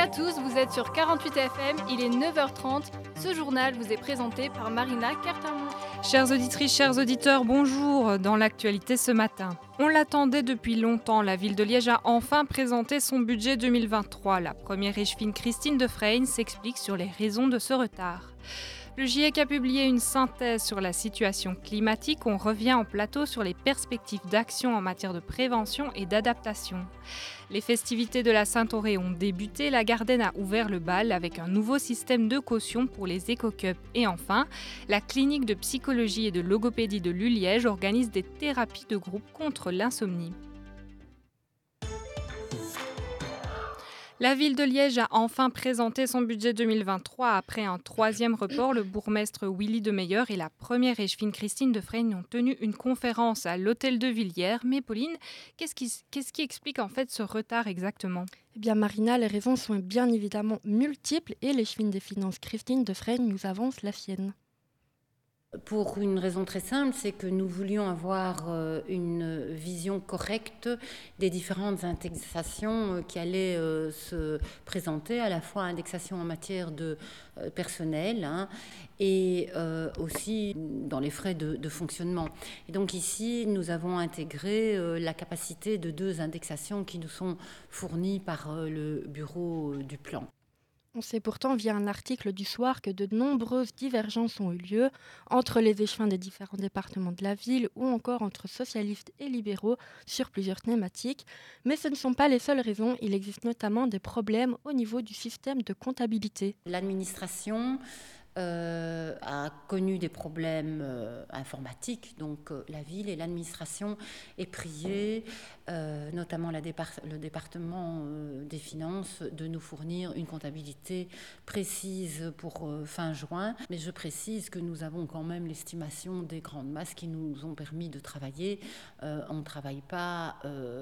à tous, vous êtes sur 48 FM, il est 9h30. Ce journal vous est présenté par Marina Cartamont. Chères auditrices, chers auditeurs, bonjour. Dans l'actualité ce matin, on l'attendait depuis longtemps. La ville de Liège a enfin présenté son budget 2023. La première échevine Christine Defreyne s'explique sur les raisons de ce retard. Le GIEC a publié une synthèse sur la situation climatique. On revient en plateau sur les perspectives d'action en matière de prévention et d'adaptation. Les festivités de la Saint-Auré ont débuté. La Garden a ouvert le bal avec un nouveau système de caution pour les éco-cups. Et enfin, la clinique de psychologie et de logopédie de l'U-Liège organise des thérapies de groupe contre l'insomnie. La ville de Liège a enfin présenté son budget 2023 après un troisième report. Le bourgmestre Willy Demeyer et la première échevine Christine Defreyne ont tenu une conférence à l'hôtel de Villiers. Mais Pauline, qu'est-ce qui explique en fait ce retard exactement ? Eh bien Marina, les raisons sont bien évidemment multiples et l'échevine des finances Christine Defreyne nous avance la sienne. Pour une raison très simple, c'est que nous voulions avoir une vision correcte des différentes indexations qui allaient se présenter, à la fois indexation en matière de personnel et aussi dans les frais de fonctionnement. Et donc ici, nous avons intégré la capacité de 2 indexations qui nous sont fournies par le bureau du plan. On sait pourtant via un article du soir que de nombreuses divergences ont eu lieu entre les échevins des différents départements de la ville ou encore entre socialistes et libéraux sur plusieurs thématiques. Mais ce ne sont pas les seules raisons, il existe notamment des problèmes au niveau du système de comptabilité. L'administration a connu des problèmes informatiques, donc la ville et l'administration est priée, notamment le département des finances, de nous fournir une comptabilité précise pour fin juin. Mais je précise que nous avons quand même l'estimation des grandes masses qui nous ont permis de travailler. On ne travaille pas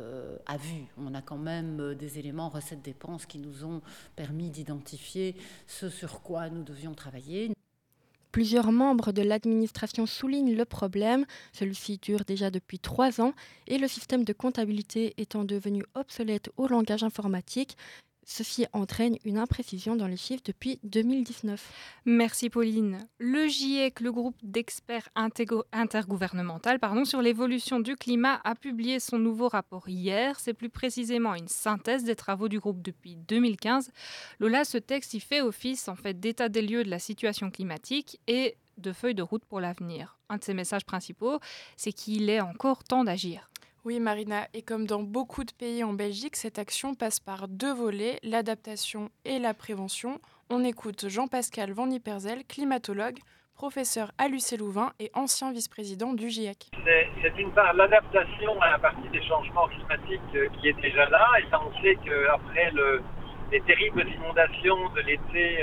à vue. On a quand même des éléments recettes-dépenses qui nous ont permis d'identifier ce sur quoi nous devions travailler. Plusieurs membres de l'administration soulignent le problème. Celui-ci dure déjà depuis 3 ans et le système de comptabilité étant devenu obsolète au langage informatique. Ceci entraîne une imprécision dans les chiffres depuis 2019. Merci Pauline. Le GIEC, le groupe d'experts intergouvernemental sur l'évolution du climat, a publié son nouveau rapport hier. C'est plus précisément une synthèse des travaux du groupe depuis 2015. Lola, ce texte il fait office d'état des lieux de la situation climatique et de feuille de route pour l'avenir. Un de ses messages principaux, c'est qu'il est encore temps d'agir. Oui Marina, et comme dans beaucoup de pays en Belgique, cette action passe par 2 volets, l'adaptation et la prévention. On écoute Jean-Pascal Van Ypersel, climatologue, professeur à l'UC Louvain et ancien vice-président du GIEC. C'est d'une part l'adaptation à la partie des changements climatiques qui est déjà là, et ça on sait qu'après les terribles inondations de l'été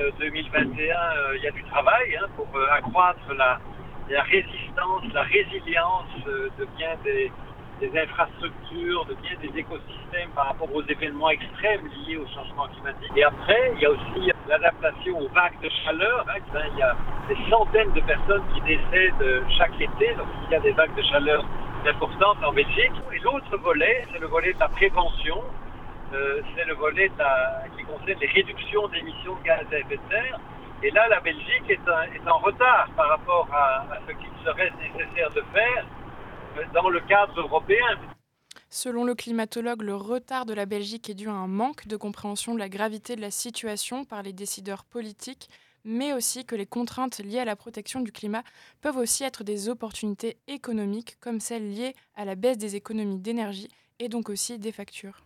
2021, il y a du travail pour accroître la résistance, la résilience de bien des infrastructures, de bien des écosystèmes par rapport aux événements extrêmes liés au changement climatique. Et après, il y a aussi l'adaptation aux vagues de chaleur. Il y a des centaines de personnes qui décèdent chaque été lorsqu'il y a des vagues de chaleur importantes en Belgique. Et l'autre volet, c'est le volet de la prévention. C'est le volet qui concerne les réductions d'émissions de gaz à effet de serre. Et là, la Belgique est en retard par rapport à ce qu'il serait nécessaire de faire dans le cadre européen. Selon le climatologue, le retard de la Belgique est dû à un manque de compréhension de la gravité de la situation par les décideurs politiques, mais aussi que les contraintes liées à la protection du climat peuvent aussi être des opportunités économiques, comme celles liées à la baisse des économies d'énergie et donc aussi des factures.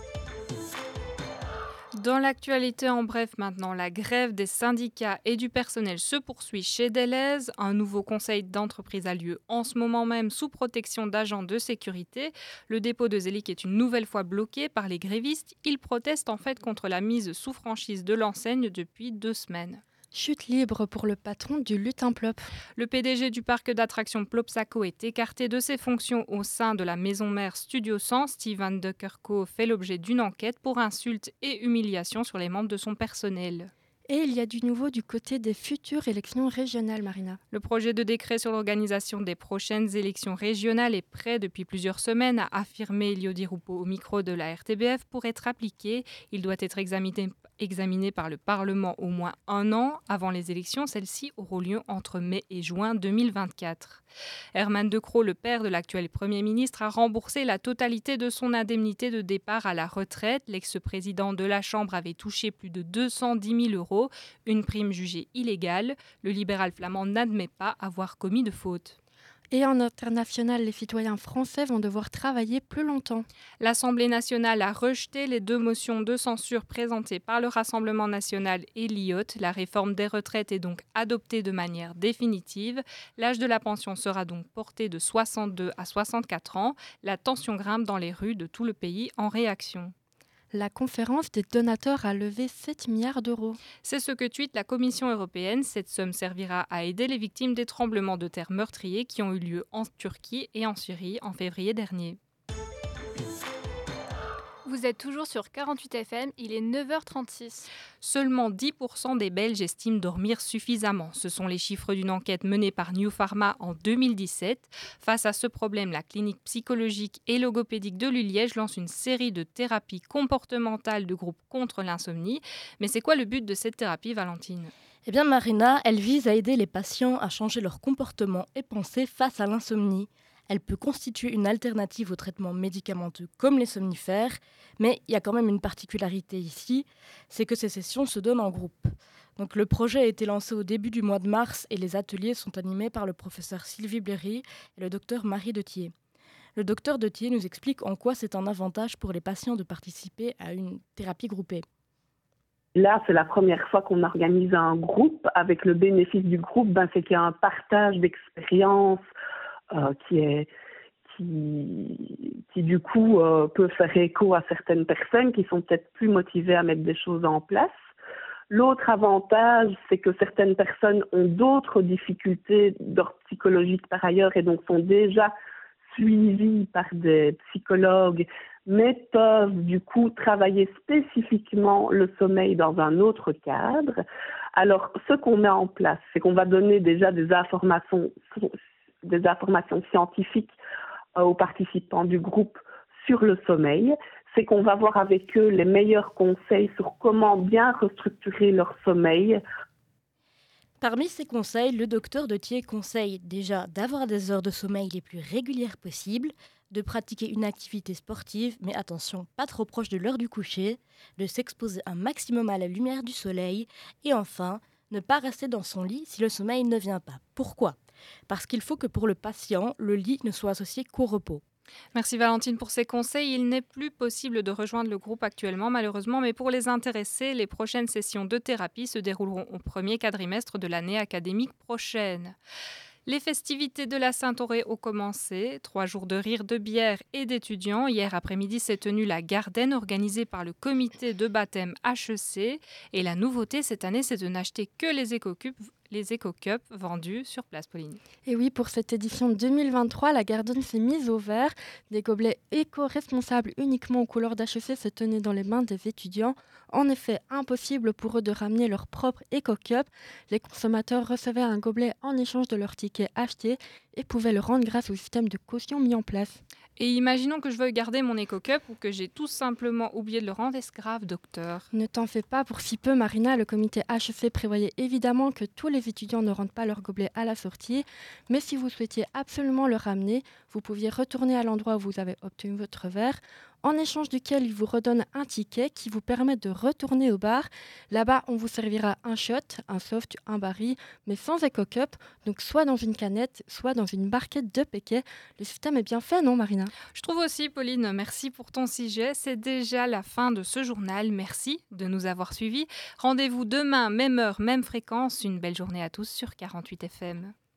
Dans l'actualité en bref maintenant, la grève des syndicats et du personnel se poursuit chez Delhaize. Un nouveau conseil d'entreprise a lieu en ce moment même sous protection d'agents de sécurité. Le dépôt de Zélic est une nouvelle fois bloqué par les grévistes. Ils protestent contre la mise sous franchise de l'enseigne depuis 2 semaines. Chute libre pour le patron du Lutin Plop. Le PDG du parc d'attractions Plopsaco est écarté de ses fonctions au sein de la maison mère Studio 100. Steven de Kerko fait l'objet d'une enquête pour insultes et humiliations sur les membres de son personnel. Et il y a du nouveau du côté des futures élections régionales, Marina. Le projet de décret sur l'organisation des prochaines élections régionales est prêt depuis plusieurs semaines, a affirmé Elio Di Rupo au micro de la RTBF. Pour être appliqué, il doit être examiné examinées par le Parlement au moins un an avant les élections. Celles-ci auront lieu entre mai et juin 2024. Herman De Croo, le père de l'actuel Premier ministre, a remboursé la totalité de son indemnité de départ à la retraite. L'ex-président de la Chambre avait touché plus de 210 000 €, une prime jugée illégale. Le libéral flamand n'admet pas avoir commis de faute. Et en international, les citoyens français vont devoir travailler plus longtemps. L'Assemblée nationale a rejeté les 2 motions de censure présentées par le Rassemblement national et l'IOT. La réforme des retraites est donc adoptée de manière définitive. L'âge de la pension sera donc porté de 62 à 64 ans. La tension grimpe dans les rues de tout le pays en réaction. La conférence des donateurs a levé 7 milliards d'euros. C'est ce que tweet la Commission européenne. Cette somme servira à aider les victimes des tremblements de terre meurtriers qui ont eu lieu en Turquie et en Syrie en février dernier. Vous êtes toujours sur 48 FM, il est 9h36. Seulement 10% des Belges estiment dormir suffisamment. Ce sont les chiffres d'une enquête menée par New Pharma en 2017. Face à ce problème, la clinique psychologique et logopédique de Liège lance une série de thérapies comportementales de groupe contre l'insomnie. Mais c'est quoi le but de cette thérapie, Valentine ? Eh bien Marina, elle vise à aider les patients à changer leur comportement et pensée face à l'insomnie. Elle peut constituer une alternative aux traitements médicamenteux comme les somnifères, mais il y a quand même une particularité ici, c'est que ces sessions se donnent en groupe. Donc le projet a été lancé au début du mois de mars et les ateliers sont animés par le professeur Sylvie Bléry et le docteur Marie Dethier. Le docteur Dethier nous explique en quoi c'est un avantage pour les patients de participer à une thérapie groupée. Là, c'est la première fois qu'on organise un groupe. Avec le bénéfice du groupe, c'est qu'il y a un partage d'expériences qui du coup peut faire écho à certaines personnes qui sont peut-être plus motivées à mettre des choses en place. L'autre avantage, c'est que certaines personnes ont d'autres difficultés d'ordre psychologique par ailleurs et donc sont déjà suivies par des psychologues, mais peuvent du coup travailler spécifiquement le sommeil dans un autre cadre. Alors, ce qu'on met en place, c'est qu'on va donner déjà des informations scientifiques aux participants du groupe sur le sommeil. C'est qu'on va voir avec eux les meilleurs conseils sur comment bien restructurer leur sommeil. Parmi ces conseils, le docteur Dethier conseille déjà d'avoir des heures de sommeil les plus régulières possibles, de pratiquer une activité sportive, mais attention, pas trop proche de l'heure du coucher, de s'exposer un maximum à la lumière du soleil, et enfin, ne pas rester dans son lit si le sommeil ne vient pas. Pourquoi ? Parce qu'il faut que pour le patient, le lit ne soit associé qu'au repos. Merci Valentine pour ces conseils. Il n'est plus possible de rejoindre le groupe actuellement, malheureusement, mais pour les intéressés, les prochaines sessions de thérapie se dérouleront au premier quadrimestre de l'année académique prochaine. Les festivités de la Saint-Auré ont commencé. 3 jours de rire, de bière et d'étudiants. Hier après-midi s'est tenue la Garden organisée par le comité de baptême HEC. Et la nouveauté cette année, c'est de n'acheter que les éco-cups vendus sur Place Pauline. Et oui, pour cette édition 2023, la Garden s'est mise au vert. Des gobelets éco-responsables uniquement aux couleurs d'HEC se tenaient dans les mains des étudiants. En effet, impossible pour eux de ramener leur propre éco-cup. Les consommateurs recevaient un gobelet en échange de leur ticket acheté et pouvaient le rendre grâce au système de caution mis en place. Et imaginons que je veuille garder mon éco-cup ou que j'ai tout simplement oublié de le rendre. Est-ce grave, docteur ? Ne t'en fais pas pour si peu, Marina. Le comité HEC prévoyait évidemment que tous les étudiants ne rendent pas leur gobelet à la sortie. Mais si vous souhaitiez absolument le ramener, vous pouviez retourner à l'endroit où vous avez obtenu votre verre, en échange duquel ils vous redonnent un ticket qui vous permet de retourner au bar. Là-bas, on vous servira un shot, un soft, un baril, mais sans éco-cup, donc soit dans une canette, soit dans une barquette de péquet. Le système est bien fait, non Marina ? Je trouve aussi, Pauline, merci pour ton sujet. C'est déjà la fin de ce journal. Merci de nous avoir suivis. Rendez-vous demain, même heure, même fréquence. Une belle journée à tous sur 48 FM.